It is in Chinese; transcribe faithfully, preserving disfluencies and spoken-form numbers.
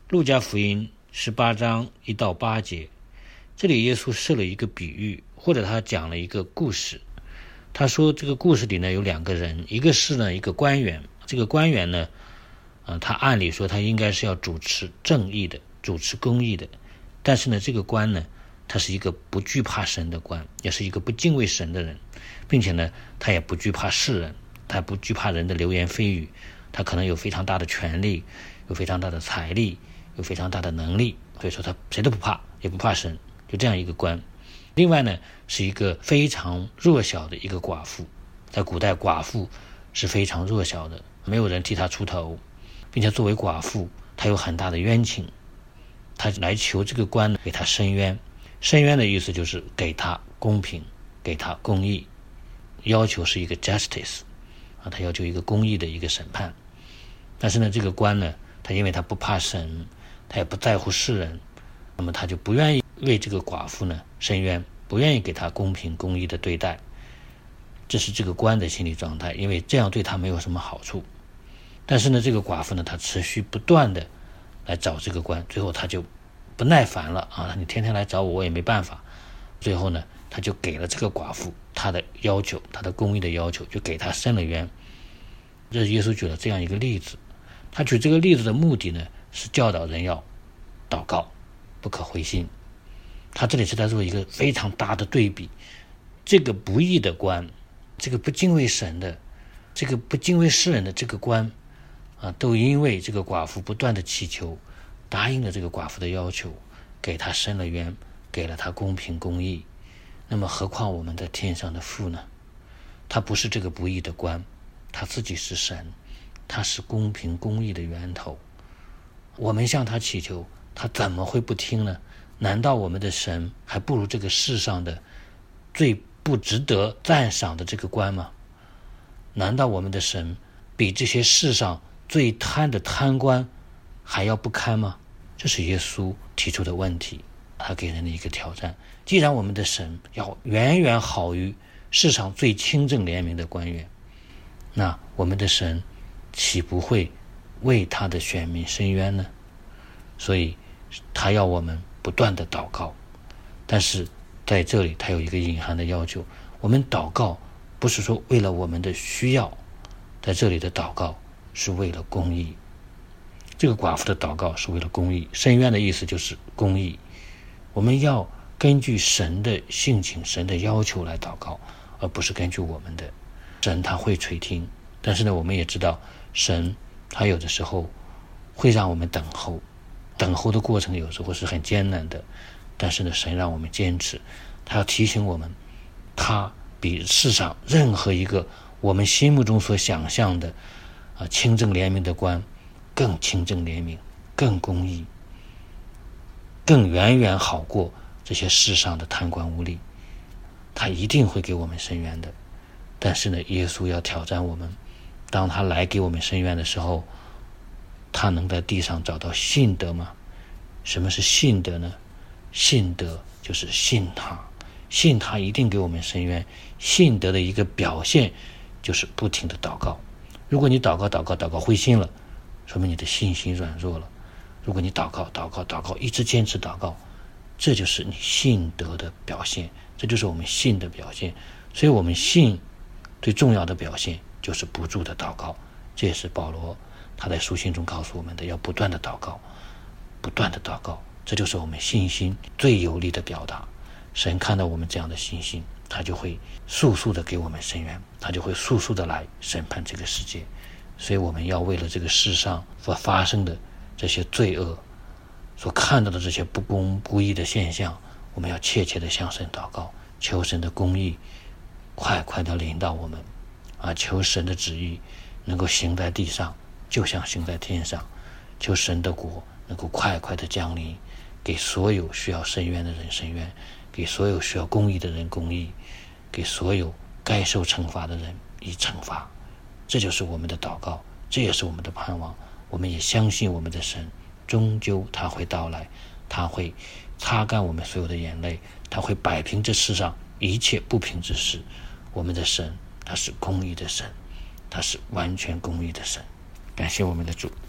路加福音十八章一到八节，这里耶稣设了一个比喻，或者他讲了一个故事。他说这个故事里呢有两个人，一个是呢一个官员，这个官员呢呃，他按理说他应该是要主持正义的，主持公义的，但是呢这个官呢他是一个不惧怕神的官，也是一个不敬畏神的人，并且呢他也不惧怕世人，他不惧怕人的流言蜚语，他可能有非常大的权力，有非常大的财力，有非常大的能力，所以说他谁都不怕，也不怕神，就这样一个官。另外呢是一个非常弱小的一个寡妇，在古代寡妇是非常弱小的，没有人替她出头，并且作为寡妇她有很大的冤情，她来求这个官呢给她伸冤。伸冤的意思就是给她公平，给她公义，要求是一个 justice 啊，他要求一个公义的一个审判。但是呢这个官呢他因为他不怕神，他也不在乎世人，那么他就不愿意为这个寡妇呢伸冤，不愿意给他公平公义的对待。这是这个官的心理状态，因为这样对他没有什么好处。但是呢这个寡妇呢她持续不断的来找这个官，最后他就不耐烦了啊，你天天来找我我也没办法。最后呢他就给了这个寡妇他的要求，他的公义的要求，就给他伸了冤。这是耶稣举了这样一个例子，他举这个例子的目的呢是教导人要祷告，不可灰心。他这里是在做一个非常大的对比，这个不义的官，这个不敬畏神的，这个不敬畏世人的这个官啊，都因为这个寡妇不断的祈求，答应了这个寡妇的要求，给他伸了冤，给了他公平公义。那么何况我们在天上的父呢？他不是这个不义的官，他自己是神，他是公平公义的源头。我们向他祈求，他怎么会不听呢？难道我们的神还不如这个世上的最不值得赞赏的这个官吗？难道我们的神比这些世上最贪的贪官还要不堪吗？这是耶稣提出的问题，他给人的一个挑战。既然我们的神要远远好于世上最清正廉明的官员，那我们的神岂不会为他的选民伸冤呢？所以他要我们不断的祷告，但是在这里他有一个隐含的要求，我们祷告不是说为了我们的需要，在这里的祷告是为了公义。这个寡妇的祷告是为了公义，伸冤的意思就是公义。我们要根据神的性情，神的要求来祷告，而不是根据我们的。神他会垂听，但是呢我们也知道神他有的时候会让我们等候，等候的过程有时候是很艰难的，但是呢神让我们坚持，他要提醒我们，他比世上任何一个我们心目中所想象的啊清正廉明的官更清正廉明，更公义，更远远好过这些世上的贪官污吏，他一定会给我们伸冤的。但是呢耶稣要挑战我们，当他来给我们伸冤的时候，他能在地上找到信德吗？什么是信德呢？信德就是信他，信他一定给我们伸冤。信德的一个表现就是不停的祷告。如果你祷告祷告祷告灰心了，说明你的信心软弱了。如果你祷告祷告祷告一直坚持祷告，这就是你信德的表现，这就是我们信的表现。所以我们信最重要的表现就是不住的祷告，这也是保罗他在书信中告诉我们的，要不断的祷告，不断的祷告，这就是我们信心最有力的表达。神看到我们这样的信心，他就会速速的给我们伸冤，他就会速速的来审判这个世界。所以我们要为了这个世上所发生的这些罪恶，所看到的这些不公不义的现象，我们要切切的向神祷告，求神的公义快快的临到我们啊！求神的旨意能够行在地上，就像行在天上。求神的国能够快快的降临，给所有需要伸冤的人伸冤，给所有需要公义的人公义，给所有该受惩罚的人以惩罚。这就是我们的祷告，这也是我们的盼望。我们也相信我们的神终究他会到来，他会擦干我们所有的眼泪，他会摆平这世上一切不平之事。我们的神他是公义的神，他是完全公义的神。感谢我们的主。